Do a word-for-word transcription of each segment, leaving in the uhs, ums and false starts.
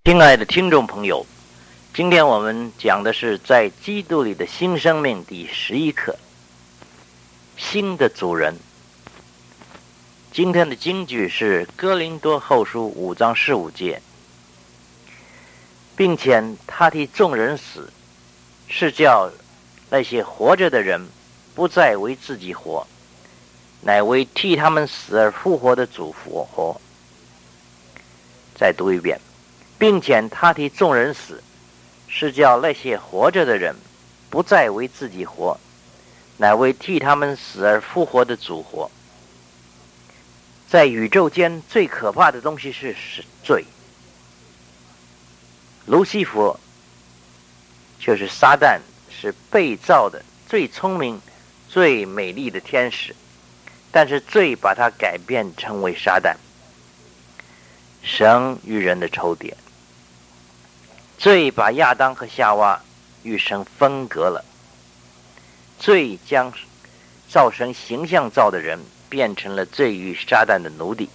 亲爱的听众朋友，今天我们讲的是在基督里的新生命第十一课，新的主人。今天的经句是哥林多后书五章十五节，并且他替众人死，是叫那些活着的人不再为自己活，乃为替他们死而复活的主复活。再读一遍，并且他替众人死，是叫那些活着的人不再为自己活，乃为替他们死而复活的主活。在宇宙间最可怕的东西是罪。卢西弗就是撒旦，是被造的最聪明最美丽的天使，但是罪把他改变成为撒旦，神与人的仇敌。罪把亚当和夏娃与神分隔了，罪将造神形象造的人变成了罪与撒旦的奴隶。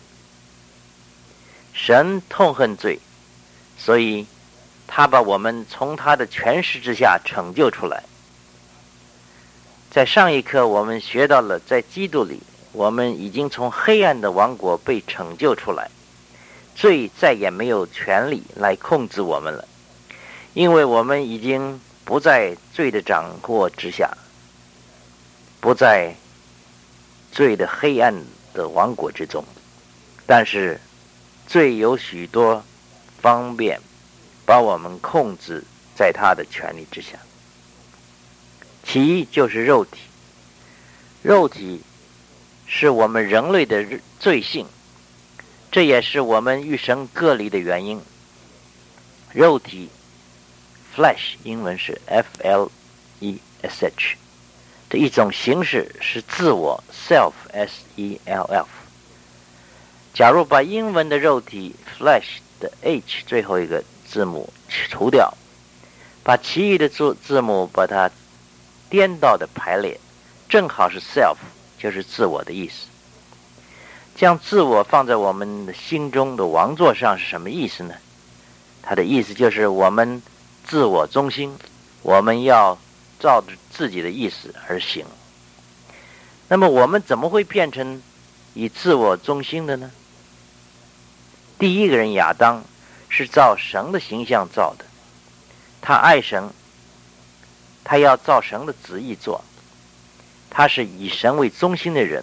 神痛恨罪，所以他把我们从他的权势之下拯救出来。在上一课我们学到了，在基督里我们已经从黑暗的王国被拯救出来，罪再也没有权利来控制我们了，因为我们已经不在罪的掌握之下，不在罪的黑暗的王国之中。但是罪有许多方面把我们控制在他的权力之下。其一就是肉体，肉体是我们人类的罪性，这也是我们与神隔离的原因。肉体 flesh 英文是 F L E S H， 这一种形式是自我 self S E L F。 假如把英文的肉体 flesh 的 H 最后一个字母除掉，把其余的字字母把它颠倒的排列，正好是 self， 就是自我的意思。将自我放在我们的心中的王座上是什么意思呢？它的意思就是我们自我中心，我们要照着自己的意思而行。那么我们怎么会变成以自我中心的呢？第一个人亚当是照神的形象造的，他爱神，他要照神的旨意做，他是以神为中心的人。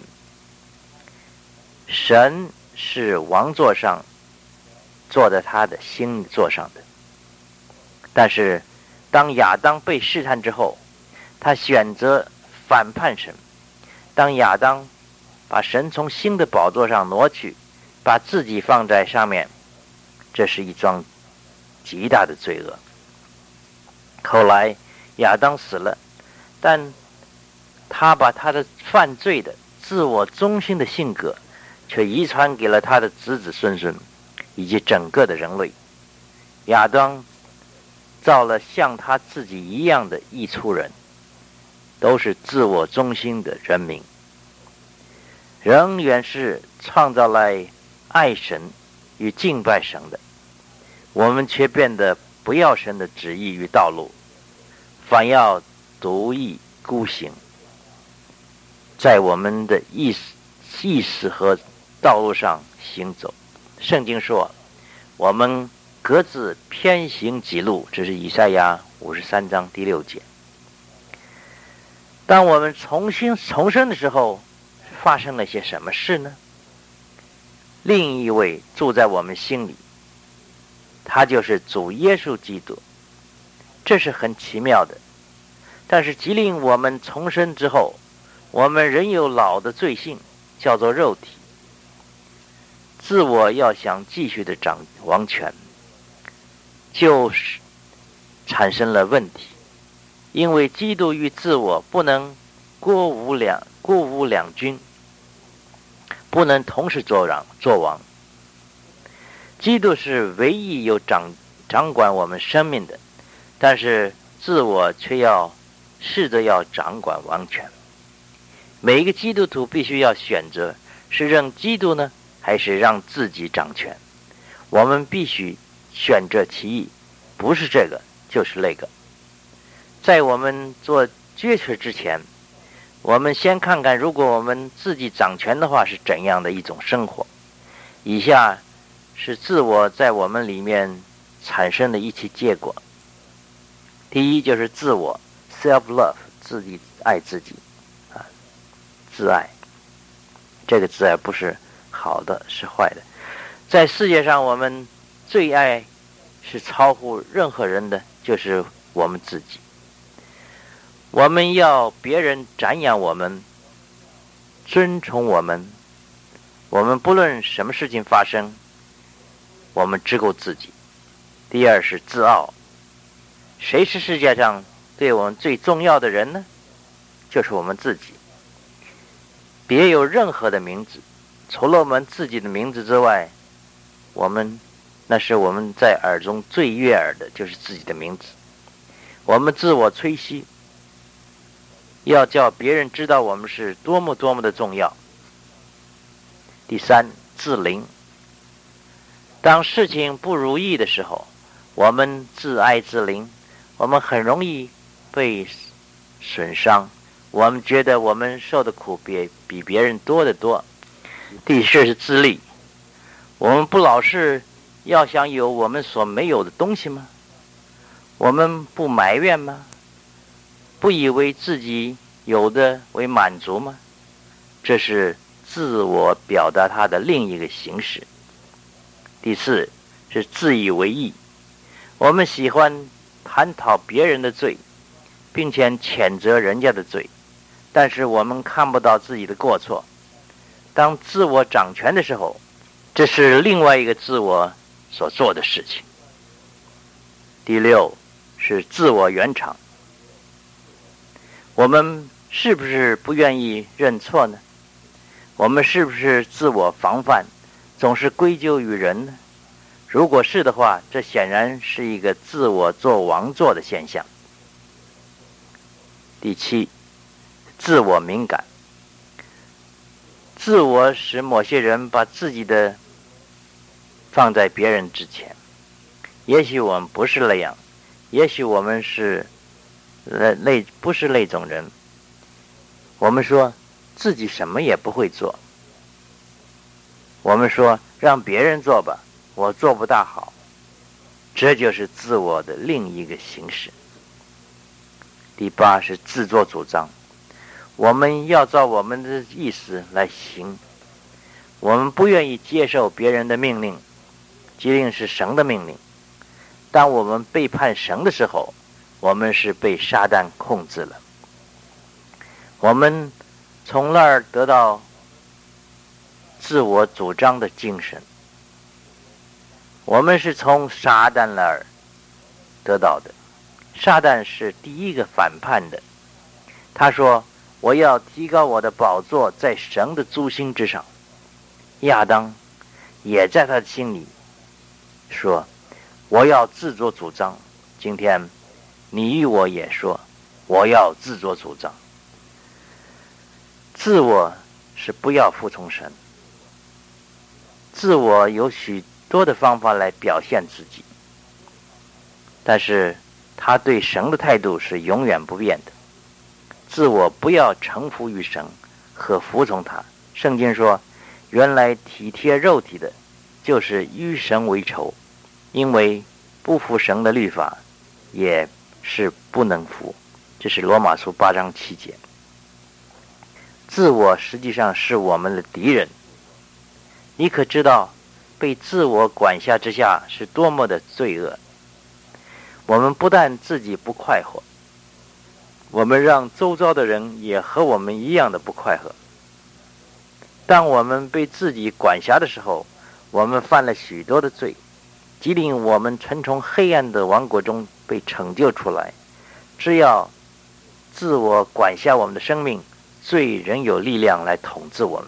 神是王座上坐在他的心座上的。但是当亚当被试探之后，他选择反叛神。当亚当把神从新的宝座上挪去，把自己放在上面，这是一桩极大的罪恶。后来亚当死了，但他把他的犯罪的自我中心的性格却遗传给了他的子子孙孙以及整个的人类。亚当造了像他自己一样的一出人，都是自我中心的人民。人原是创造来爱神与敬拜神的，我们却变得不要神的旨意与道路，反要独异孤行，在我们的意识意识和道路上行走。圣经说我们各自偏行己路，这是以赛亚五十三章第六节。当我们重新重生的时候，发生了些什么事呢？另一位住在我们心里，他就是主耶稣基督。这是很奇妙的。但是即令我们重生之后，我们仍有老的罪性，叫做肉体。自我要想继续的掌王权，就是产生了问题。因为基督与自我不能过无两过无两军，不能同时作王作王。基督是唯一有掌掌管我们生命的，但是自我却要试着要掌管王权。每一个基督徒必须要选择，是让基督呢，还是让自己掌权。我们必须选择其一，不是这个就是那个。在我们做决策之前，我们先看看如果我们自己掌权的话是怎样的一种生活。以下是自我在我们里面产生的一些结果。第一就是自我 self-love， 自己爱自己啊，自爱。这个自爱不是好的，是坏的。在世界上，我们最爱是超乎任何人的，就是我们自己。我们要别人瞻仰我们，尊崇我们。我们不论什么事情发生，我们只顾自己。第二是自傲。谁是世界上对我们最重要的人呢？就是我们自己。别有任何的名字，除了我们自己的名字之外，我们那是我们在耳中最悦耳的，就是自己的名字。我们自我吹嘘，要叫别人知道我们是多么多么的重要。第三，自怜。当事情不如意的时候，我们自爱自怜，我们很容易被损伤，我们觉得我们受的苦比比别人多得多。第四是自利。我们不老是要想有我们所没有的东西吗？我们不埋怨吗？不以为自己有的为满足吗？这是自我表达它的另一个形式。第四是自以为义。我们喜欢探讨别人的罪，并且谴责人家的罪，但是我们看不到自己的过错。当自我掌权的时候，这是另外一个自我所做的事情。第六是自我圆场。我们是不是不愿意认错呢？我们是不是自我防范，总是归咎于人呢？如果是的话，这显然是一个自我做王座的现象。第七，自我敏感。自我使某些人把自己的放在别人之前。也许我们不是那样，也许我们是那那不是那种人。我们说自己什么也不会做，我们说让别人做吧，我做不大好，这就是自我的另一个形式。第八是自作主张。我们要照我们的意思来行，我们不愿意接受别人的命令，即令是神的命令。当我们背叛神的时候，我们是被撒旦控制了。我们从那儿得到自我主张的精神，我们是从撒旦那儿得到的。撒旦是第一个反叛的，他说我要提高我的宝座在神的诸星之上。亚当也在他的心里说我要自作主张。今天你与我也说我要自作主张。自我是不要服从神，自我有许多的方法来表现自己，但是他对神的态度是永远不变的。自我不要臣服于神和服从他。圣经说原来体贴肉体的就是与神为仇，因为不服神的律法也是不能服。这是罗马书八章七节。自我实际上是我们的敌人。你可知道被自我管辖之下是多么的罪恶。我们不但自己不快活，我们让周遭的人也和我们一样的不快乐。当我们被自己管辖的时候，我们犯了许多的罪，即令我们曾从黑暗的王国中被拯救出来。只要自我管辖我们的生命，罪仍有力量来统治我们。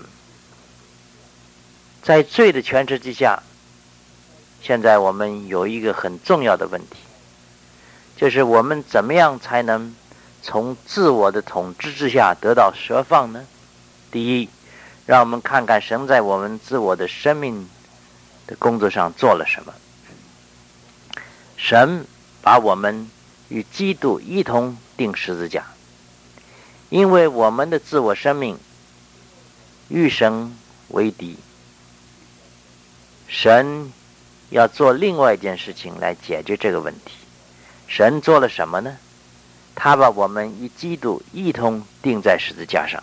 在罪的权势之下，现在我们有一个很重要的问题，就是我们怎么样才能从自我的统治之下得到释放呢？第一，让我们看看神在我们自我的生命的工作上做了什么。 神把我们与基督一同钉十字架，因为我们的自我生命与神为敌。神要做另外一件事情来解决这个问题。神做了什么呢？他把我们与基督一同钉在十字架上。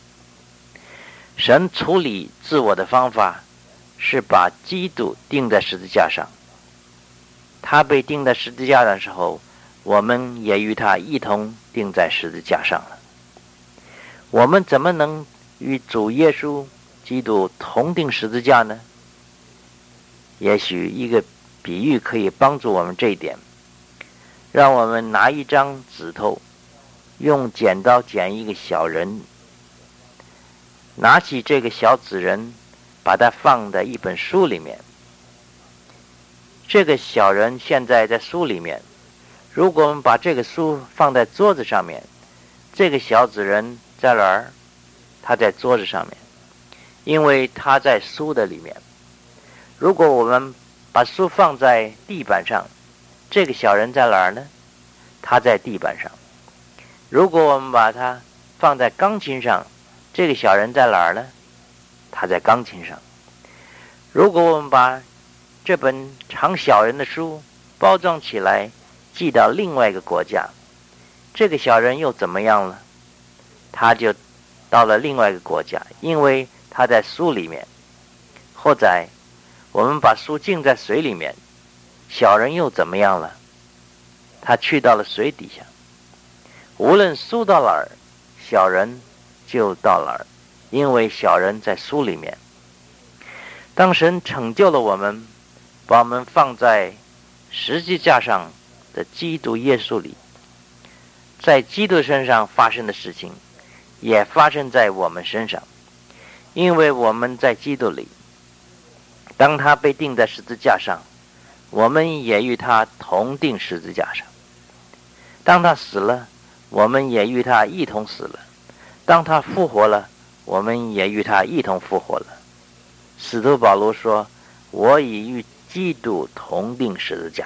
神处理自我的方法是把基督钉在十字架上。他被钉在十字架的时候，我们也与他一同钉在十字架上了。我们怎么能与主耶稣基督同钉十字架呢？也许一个比喻可以帮助我们这一点。让我们拿一张指头，用剪刀剪一个小人，拿起这个小纸人，把它放在一本书里面。这个小人现在在书里面，如果我们把这个书放在桌子上面，这个小纸人在哪儿？他在桌子上面，因为他在书的里面。如果我们把书放在地板上，这个小人在哪儿呢？他在地板上。如果我们把它放在钢琴上，这个小人在哪儿呢？他在钢琴上。如果我们把这本藏小人的书包装起来，寄到另外一个国家，这个小人又怎么样了？他就到了另外一个国家，因为他在书里面。或者我们把书浸在水里面，小人又怎么样了？他去到了水底下。无论书到哪儿，小人就到哪儿，因为小人在书里面。当神拯救了我们，把我们放在十字架上的基督耶稣里，在基督身上发生的事情也发生在我们身上，因为我们在基督里。当他被钉在十字架上，我们也与他同钉十字架上。当他死了，我们也与他一同死了。当他复活了，我们也与他一同复活了。使徒保罗说，我已与基督同钉十字架。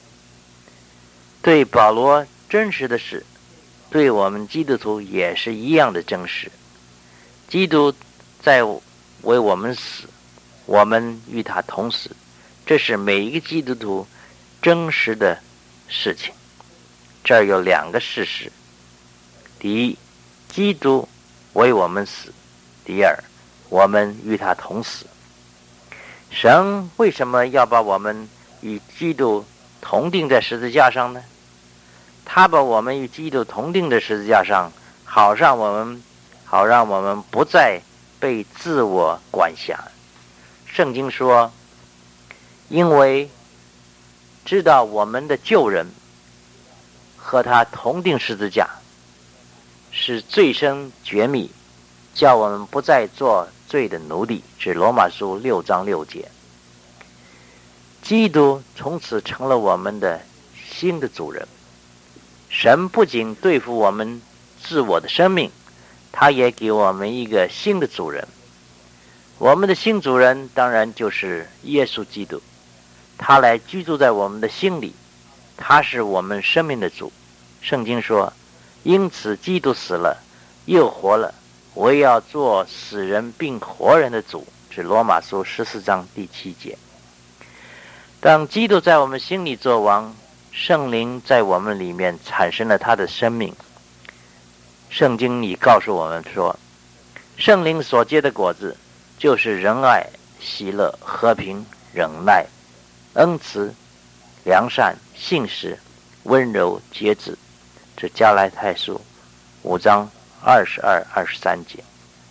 对保罗真实的事，对我们基督徒也是一样的真实。基督在为我们死，我们与他同死，这是每一个基督徒真实的事情。这儿有两个事实：第一，基督为我们死；第二，我们与他同死。神为什么要把我们与基督同钉在十字架上呢？他把我们与基督同钉在十字架上，好让我们好让我们不再被自我管辖。圣经说，因为知道我们的旧人和他同钉十字架，是罪生绝密，叫我们不再做罪的奴隶，指罗马书六章六节。基督从此成了我们的新的主人。神不仅对付我们自我的生命，他也给我们一个新的主人。我们的新主人当然就是耶稣基督，他来居住在我们的心里，他是我们生命的主。圣经说，因此基督死了又活了，我也要做死人并活人的主，指罗马书十四章第七节。当基督在我们心里做王，圣灵在我们里面产生了他的生命。圣经里告诉我们说，圣灵所结的果子就是仁爱、喜乐、和平、忍耐、恩慈、良善、信实、温柔、节制，这加拉太书五章二十二、二十三节。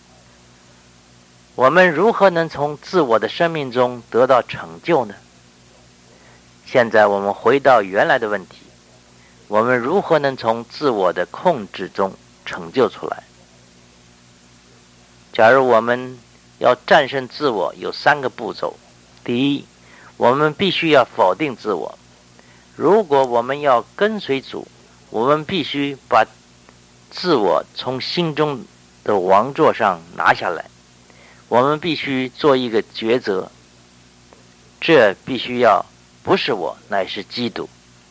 我们如何能从自我的生命中得到成就呢？现在我们回到原来的问题，我们如何能从自我的控制中成就出来？假如我们要战胜自我，有三个步骤。第一，我们必须要否定自我。如果我们要跟随主，我们必须把自我从心中的王座上拿下来。我们必须做一个抉择，这必须要不是我，乃是基督。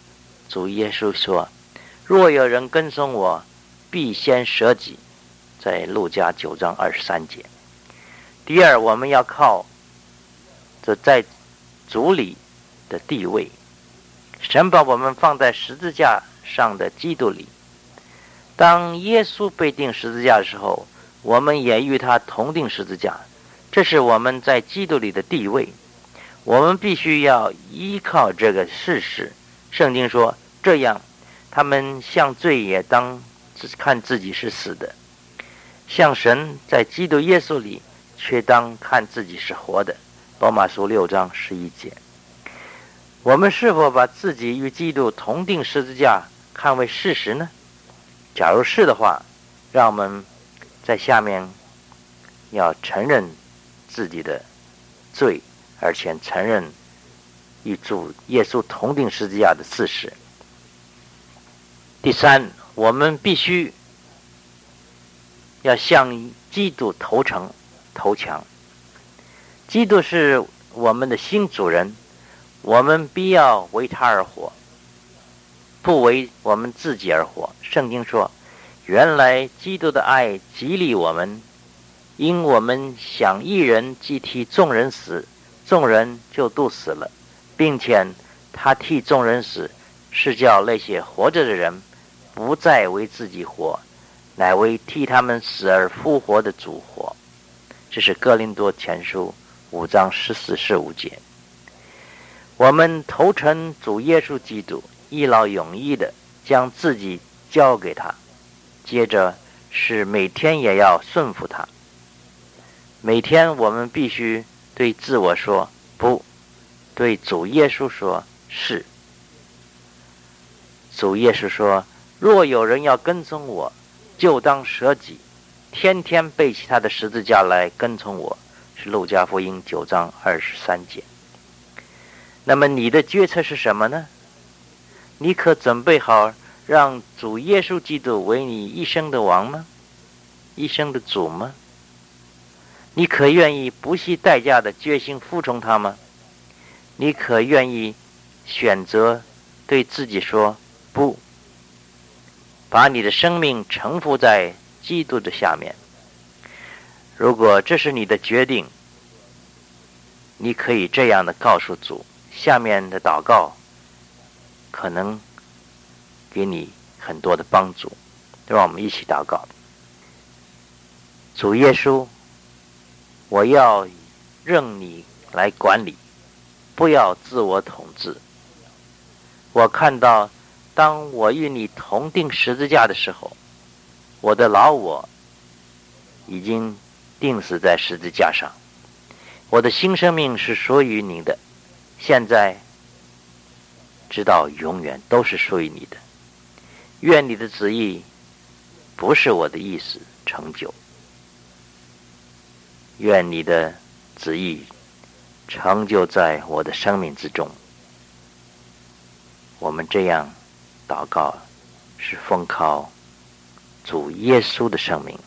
主耶稣说，若有人跟从我，必先舍己，在路加九章二十三节。第二，我们要靠这在主里的地位，神把我们放在十字架上的基督里。当耶稣被钉十字架的时候，我们也与他同钉十字架，这是我们在基督里的地位。我们必须要依靠这个事实。圣经说，这样他们向罪也当看自己是死的，向神在基督耶稣里却当看自己是活的。罗马书六章十一节。我们是否把自己与基督同钉十字架看为事实呢？假如是的话，让我们在下面要承认自己的罪，而且承认与主耶稣同钉十字架的事实。第三，我们必须要向基督投诚投降。基督是我们的新主人，我们必要为他而活，不为我们自己而活。圣经说，原来基督的爱激励我们，因我们想一人既替众人死，众人就都死了，并且他替众人死，是叫那些活着的人不再为自己活，乃为替他们死而复活的主活。这是哥林多前书五章十四十五节。我们投诚主耶稣基督，一劳永逸的将自己交给他，接着是每天也要顺服他。每天我们必须对自我说不，对主耶稣说是。主耶稣说，若有人要跟从我，就当舍己，天天背起他的十字架来跟从我，是路加福音九章二十三节。那么你的决策是什么呢？你可准备好让主耶稣基督为你一生的王吗？一生的主吗？你可愿意不惜代价的决心服从他吗？你可愿意选择对自己说不，把你的生命臣服在基督的下面？如果这是你的决定，你可以这样的告诉主，下面的祷告可能给你很多的帮助。让我们一起祷告。主耶稣，我要任你来管理，不要自我统治。我看到当我与你同钉十字架的时候，我的老我已经钉死在十字架上，我的新生命是属于你的，现在直到永远都是属于你的。愿你的旨意不是我的意思成就，愿你的旨意成就在我的生命之中。我们这样祷告是奉靠主耶稣的生命。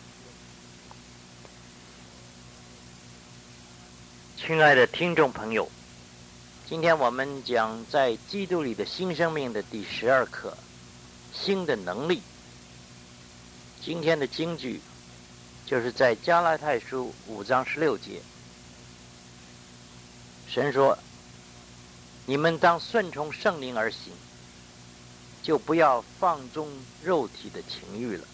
亲爱的听众朋友，今天我们讲在基督里的新生命的第十二课，新的能力。今天的经句就是在加拉太书五章十六节，神说，你们当顺从圣灵而行，就不要放纵肉体的情欲了。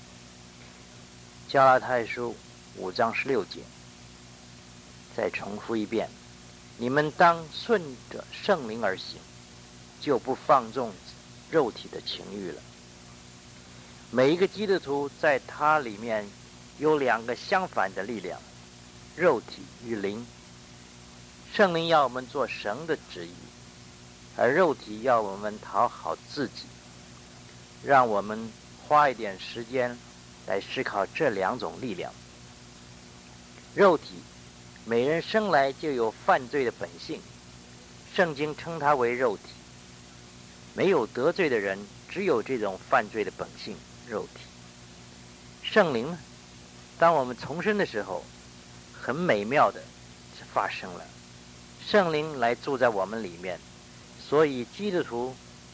加拉太书五章十六节，再重复一遍，你们当顺着圣灵而行，就不放纵肉体的情欲了。每一个基督徒在他里面有两个相反的力量，肉体与灵。圣灵要我们做神的旨意，而肉体要我们讨好自己。让我们花一点时间来思考这两种力量。肉体，每人生来就有犯罪的本性，圣经称它为肉体。没有得罪的人只有这种犯罪的本性，肉体。圣灵呢，当我们重生的时候，很美妙的发生了，圣灵来住在我们里面，所以基督徒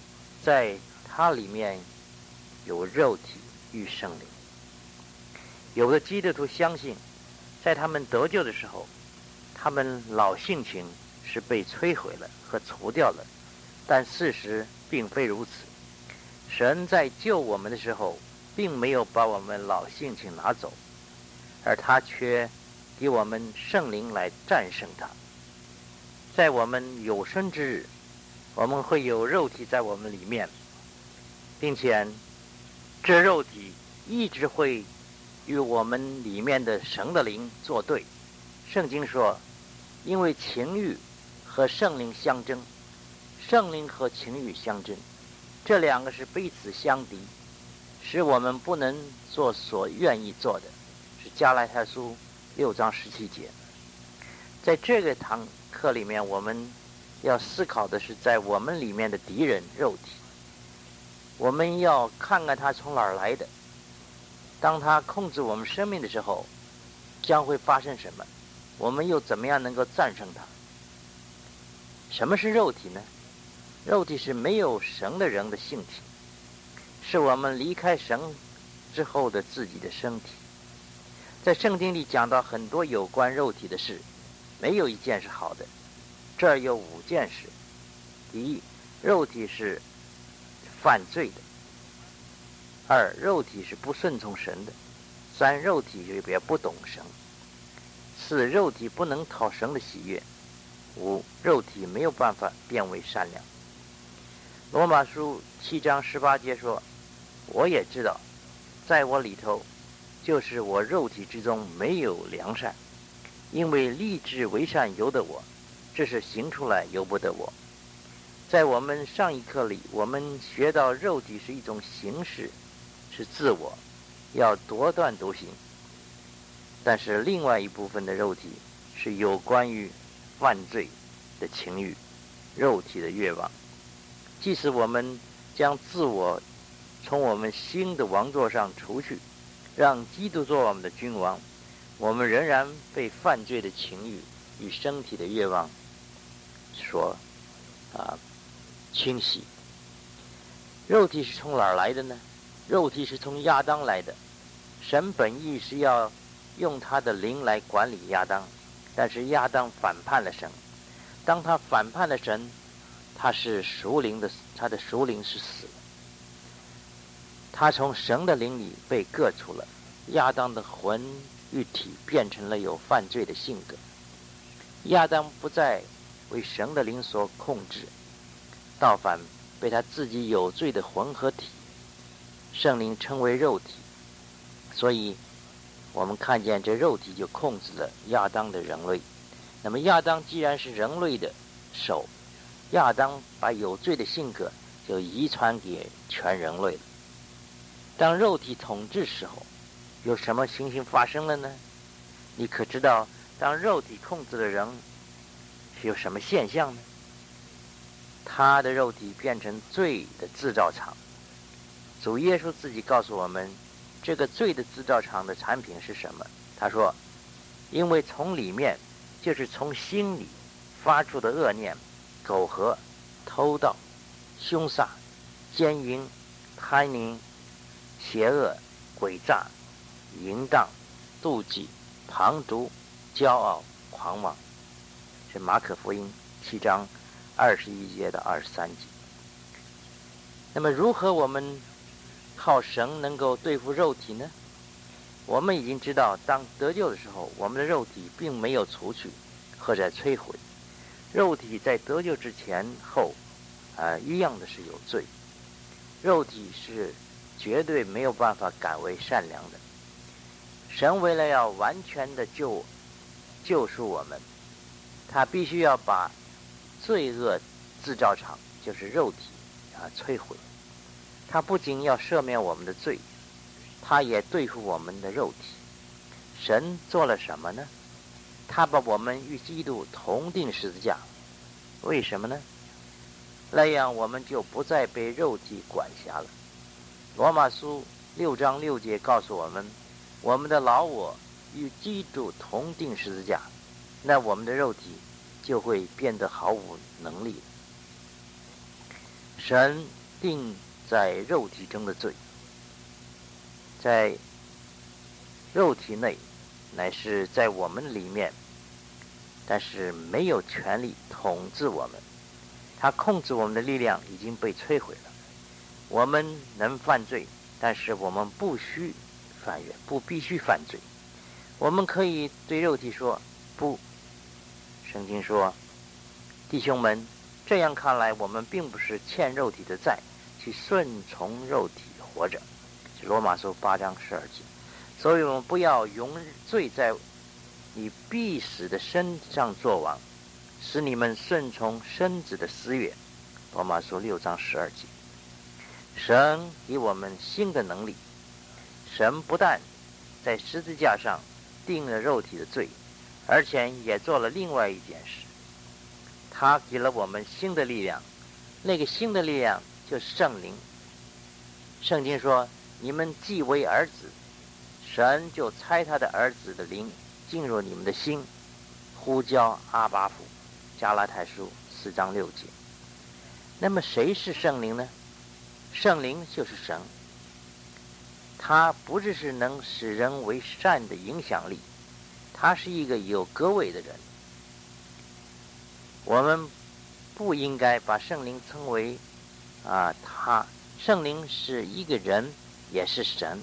在它里面有肉体与圣灵。有的基督徒相信，在他们得救的时候，他们老性情是被摧毁了和除掉了，但事实并非如此。神在救我们的时候，并没有把我们老性情拿走，而他却给我们圣灵来战胜它。在我们有生之日，我们会有肉体在我们里面，并且这肉体一直会与我们里面的神的灵作对。圣经说，因为情欲和圣灵相争，圣灵和情欲相争，这两个是彼此相敌，使我们不能做所愿意做的，是加拉太书六章十七节。在这个堂课里面，我们要思考的是在我们里面的敌人肉体，我们要看看他从哪儿来的，当他控制我们生命的时候，将会发生什么，我们又怎么样能够战胜他。什么是肉体呢？肉体是没有神的人的性体，是我们离开神之后的自己的身体。在圣经里讲到很多有关肉体的事，没有一件是好的。这儿有五件事。第一，肉体是犯罪的；二，肉体是不顺从神的；三，肉体也不懂神；四，肉体不能讨神的喜悦；五，肉体没有办法变为善良。罗马书七章十八节说，我也知道，在我里头，就是我肉体之中没有良善，因为立志为善由得我，这是行出来由不得我。在我们上一课里，我们学到肉体是一种形式，是自我，要夺断独行。但是另外一部分的肉体是有关于犯罪的情欲，肉体的愿望。即使我们将自我从我们新的王座上除去，让基督做我们的君王，我们仍然被犯罪的情欲与身体的愿望所啊侵袭。肉体是从哪儿来的呢？肉体是从亚当来的。神本意是要用他的灵来管理亚当，但是亚当反叛了神。当他反叛了神，他是属灵的，他的属灵是死了。他从神的灵里被割除了，亚当的魂与体变成了有犯罪的性格。亚当不再为神的灵所控制，倒反被他自己有罪的魂和体，圣灵称为肉体。所以我们看见这肉体就控制了亚当的人类。那么亚当既然是人类的首，亚当把有罪的性格就遗传给全人类了。当肉体统治时候，有什么情形发生了呢？你可知道当肉体控制的人是有什么现象呢？他的肉体变成罪的制造厂。主耶稣自己告诉我们，这个罪的制造厂的产品是什么？他说，因为从里面，就是从心里发出的恶念、苟合、偷盗、凶杀、奸淫、贪淫、邪恶、诡诈、淫荡、妒忌、旁逐、骄傲、狂妄，是马可福音七章二十一节到二十三节。那么如何我们靠神能够对付肉体呢？我们已经知道，当得救的时候，我们的肉体并没有除去或者摧毁。肉体在得救之前后呃，一样的是有罪。肉体是绝对没有办法改为善良的。神为了要完全的救救赎我们，他必须要把罪恶制造厂，就是肉体啊摧毁。他不仅要赦免我们的罪，他也对付我们的肉体。神做了什么呢？他把我们与基督同定十字架。为什么呢？那样我们就不再被肉体管辖了。罗马书六章六节告诉我们，我们的老我与基督同定十字架，那我们的肉体就会变得毫无能力。神定在肉体中的罪，在肉体内乃是在我们里面，但是没有权力统治我们，他控制我们的力量已经被摧毁了。我们能犯罪，但是我们不需犯越，不必须犯罪。我们可以对肉体说不。圣经说，弟兄们，这样看来，我们并不是欠肉体的债，去顺从肉体活着。是罗马书八章十二节。所以我们不要容罪在你必死的身上作王，使你们顺从身子的私欲。罗马书六章十二节。神给我们新的能力，神不但在十字架上定了肉体的罪，而且也做了另外一件事，他给了我们新的力量。那个新的力量就是圣灵。圣经说，你们既为儿子，神就差他的儿子的灵进入你们的心，呼叫阿爸父。加拉太书四章六节。那么谁是圣灵呢？圣灵就是神，他不只是能使人为善的影响力，他是一个有各位的人。我们不应该把圣灵称为啊，他圣灵是一个人，也是神。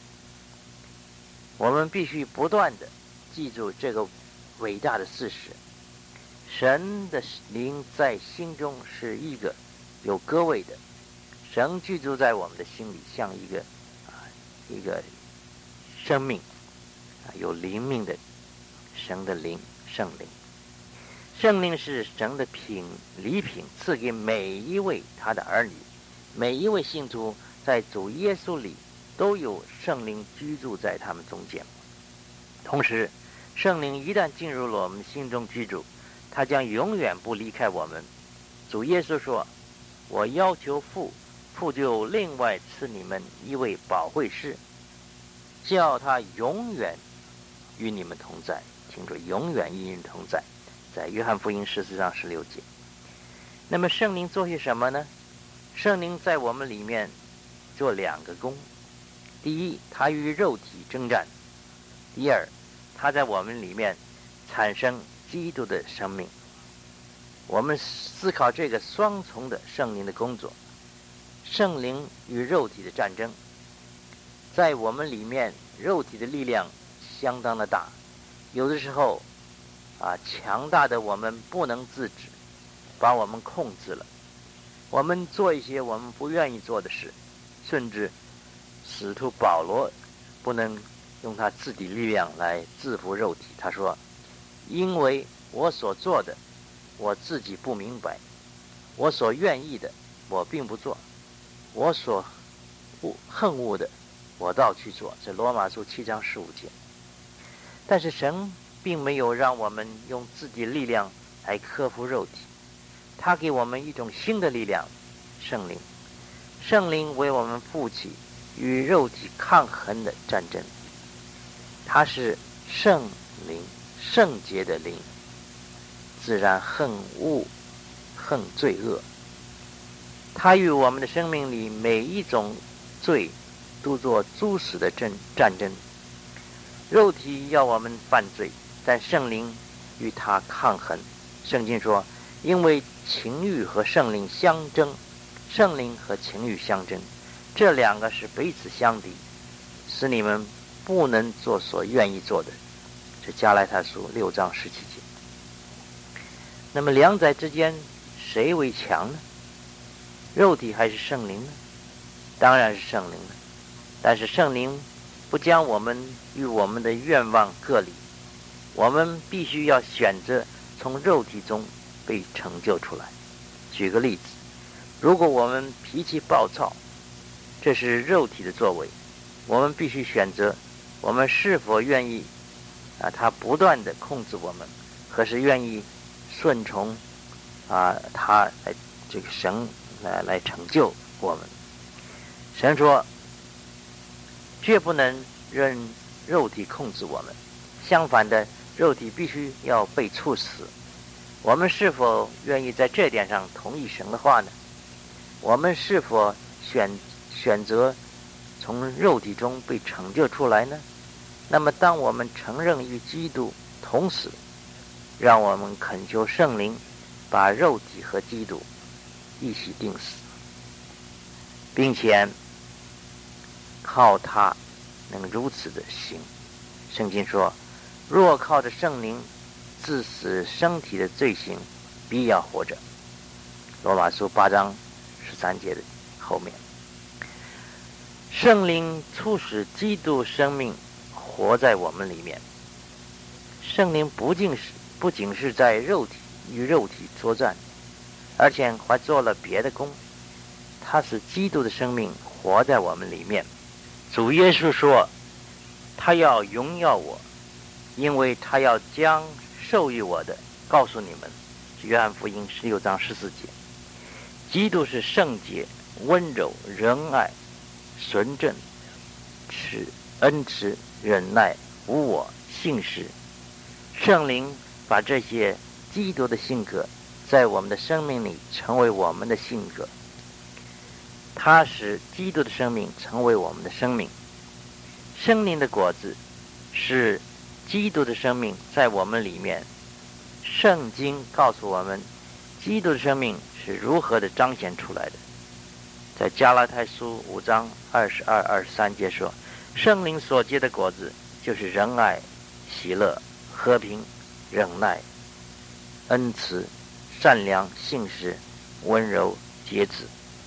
我们必须不断的记住这个伟大的事实，神的灵在心中是一个有各位的，神居住在我们的心里，像一个啊一个生命啊有灵命的神的灵圣灵。圣灵是神的品礼品，赐给每一位他的儿女，每一位信徒在主耶稣里都有圣灵居住在他们中间。同时，圣灵一旦进入了我们心中居住，他将永远不离开我们。主耶稣说，我要求父，父就另外赐你们一位保惠师，叫他永远与你们同在。听着，永远与你们同在，在约翰福音十四章十六节。那么圣灵做些什么呢？圣灵在我们里面做两个工。第一，他与肉体征战；第二，他在我们里面产生基督的生命。我们思考这个双重的圣灵的工作，圣灵与肉体的战争。在我们里面，肉体的力量相当的大，有的时候啊，强大的我们不能自制，把我们控制了。我们做一些我们不愿意做的事，甚至使徒保罗不能用他自己力量来制服肉体。他说，因为我所做的我自己不明白，我所愿意的我并不做，我所恨恶的我倒去做。这罗马书七章十五节。但是神并没有让我们用自己的力量来克服肉体，他给我们一种新的力量，圣灵。圣灵为我们负起与肉体抗衡的战争，他是圣灵，圣洁的灵，自然恨恶恨罪恶。他与我们的生命里每一种罪都做诸死的争战争。肉体要我们犯罪，但圣灵与他抗衡。圣经说，因为情欲和圣灵相争，圣灵和情欲相争，这两个是彼此相敌，使你们不能做所愿意做的。这加拉太书六章十七节。那么两者之间谁为强呢？肉体还是圣灵呢？当然是圣灵了。但是圣灵不将我们与我们的愿望各离，我们必须要选择从肉体中被成就出来。举个例子，如果我们脾气暴躁，这是肉体的作为，我们必须选择我们是否愿意啊，他不断的控制我们，可是愿意顺从啊，他来这个神来来成就我们。神说，绝不能任肉体控制我们，相反的，肉体必须要被处死。我们是否愿意在这点上同意神的话呢？ 我们是否选选择从肉体中被拯救出来呢？那么当我们承认与基督同死，让我们恳求圣灵把肉体和基督一起钉死，并且靠他能如此的行。圣经说，若靠着圣灵致死身体的罪行，必要活着。罗马书八章十三节的后面，圣灵促使基督生命活在我们里面。圣灵不仅是不仅是在肉体与肉体作战，而且还做了别的工，他使基督的生命活在我们里面。主耶稣说，他要荣耀我，因为他要将授予我的告诉你们。约翰福音十六章十四节。基督是圣洁、温柔、仁爱、纯正、慈恩慈、忍耐、无我、信实。圣灵把这些基督的性格在我们的生命里成为我们的性格，他使基督的生命成为我们的生命。圣灵的果子是基督的生命在我们里面。圣经告诉我们，基督的生命是如何的彰显出来的。在加拉太书五章二十二、二十三节说，圣灵所结的果子就是仁爱、喜乐、和平、忍耐、恩慈、善良、信实、温柔、节制。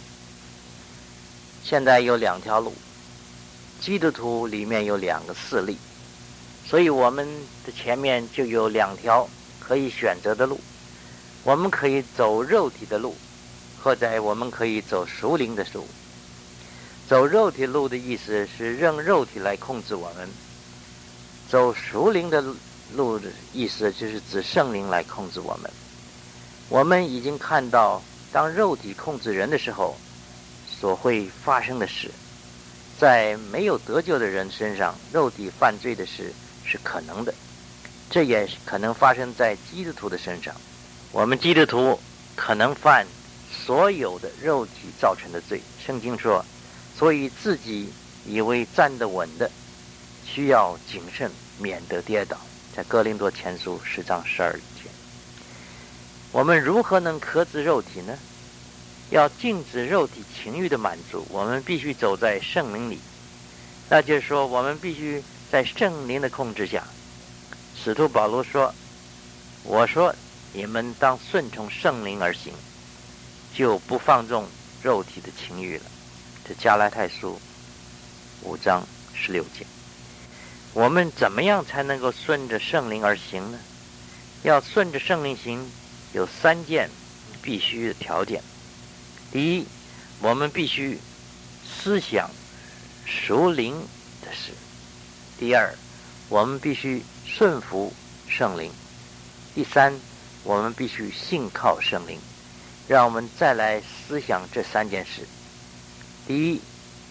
现在有两条路，基督徒里面有两个势力，所以我们的前面就有两条可以选择的路。我们可以走肉体的路，或者我们可以走属灵的路。走肉体路的意思是让肉体来控制我们，走属灵的路的意思就是指圣灵来控制我们。我们已经看到，当肉体控制人的时候所会发生的事，在没有得救的人身上，肉体犯罪的事是可能的，这也可能发生在基督徒的身上。我们基督徒可能犯所有的肉体造成的罪。圣经说，所以自己以为站得稳的，需要谨慎，免得跌倒。在哥林多前书十章十二节。我们如何能克制肉体呢？要禁止肉体情欲的满足，我们必须走在圣灵里。那就是说，我们必须在圣灵的控制下。使徒保罗说，我说你们当顺从圣灵而行，就不放纵肉体的情欲了。这加拉太书五章十六节。我们怎么样才能够顺着圣灵而行呢？要顺着圣灵行，有三件必须的条件。第一，我们必须思想属灵的事。第二，我们必须顺服圣灵。第三，我们必须信靠圣灵。让我们再来思想这三件事。第一，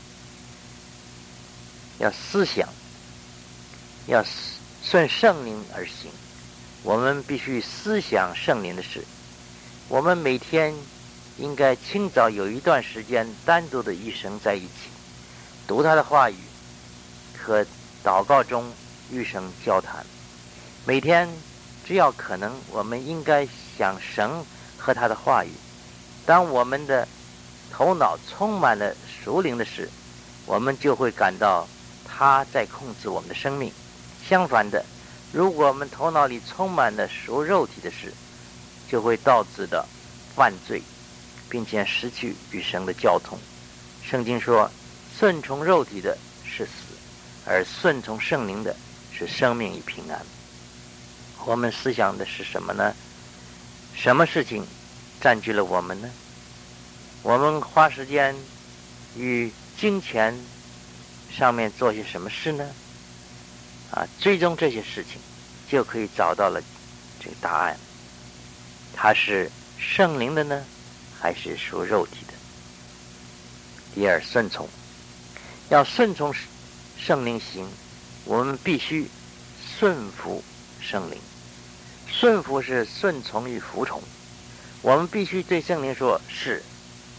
要思想，要顺圣灵而行。我们必须思想圣灵的事。我们每天应该清早有一段时间单独的与神在一起，读他的话语和祷告中与神交谈。每天只要可能，我们应该想神和他的话语。当我们的头脑充满了属灵的事，我们就会感到他在控制我们的生命。相反的，如果我们头脑里充满了属肉体的事，就会导致的犯罪，并且失去与神的交通。圣经说，顺从肉体的是死，而顺从圣灵的是生命与平安。我们思想的是什么呢？什么事情占据了我们呢？我们花时间与金钱上面做些什么事呢？啊，最终这些事情就可以找到了这个答案。它是圣灵的呢，还是属肉体的？第二，顺从。要顺从圣灵行，我们必须顺服圣灵。顺服是顺从与服从。我们必须对圣灵说是，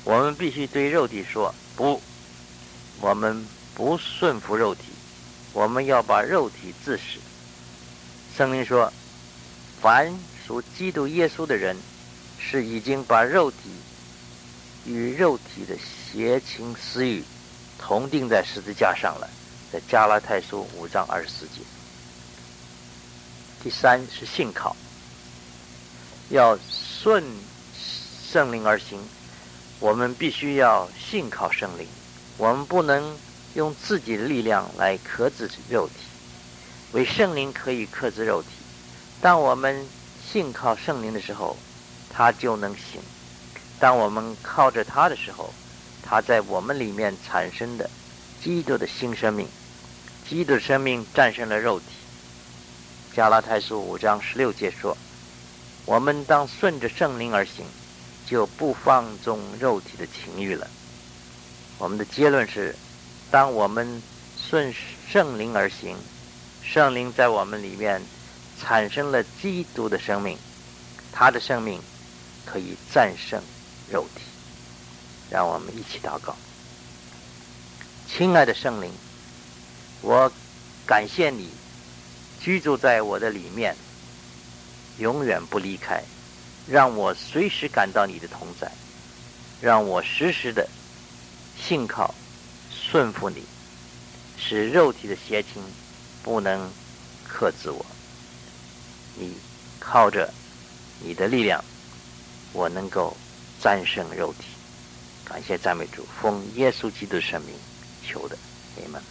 我们必须对肉体说不，我们不顺服肉体，我们要把肉体治死。圣灵说，凡属基督耶稣的人，是已经把肉体与肉体的邪情私欲同钉在十字架上了，在加拉太书五章二十四节。第三是信靠，要顺圣灵而行，我们必须要信靠圣灵，我们不能用自己的力量来克制肉体，为圣灵可以克制肉体。当我们信靠圣灵的时候，他就能行；当我们靠着他的时候，他在我们里面产生的基督的新生命，基督的生命战胜了肉体。加拉太书五章十六节说，我们当顺着圣灵而行，就不放纵肉体的情欲了。我们的结论是，当我们顺圣灵而行，圣灵在我们里面产生了基督的生命，他的生命可以战胜肉体。让我们一起祷告。亲爱的圣灵，我感谢你居住在我的里面，永远不离开，让我随时感到你的同在，让我时时的信靠顺服你，使肉体的邪情不能克制我。你靠着你的力量，我能够战胜肉体。感谢赞美主，奉耶稣基督圣名求的，阿们。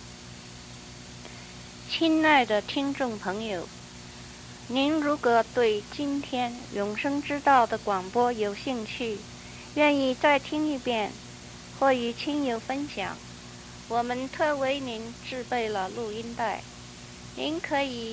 亲爱的听众朋友，您如果对今天永生之道的广播有兴趣，愿意再听一遍或与亲友分享，我们特为您制备了录音带，您可以